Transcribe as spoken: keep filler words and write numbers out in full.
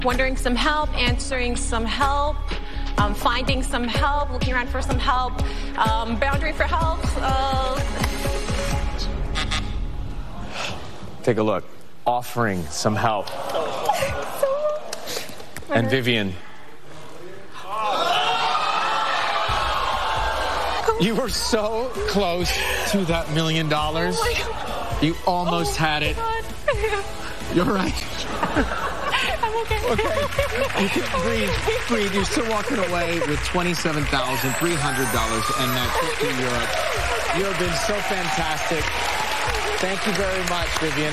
Wondering some help, answering some help, um, finding some help, looking around for some help, um, boundary for help. Uh... Take a look. Offering some help. And Vivian. You were so close to that million dollars. Oh my God. You almost oh had it. God. You're right. I'm okay. Okay. You can breathe. Breathe. You're still walking away with twenty-seven thousand three hundred dollars and that trip to Europe. You have been so fantastic. Thank you very much, Vivian.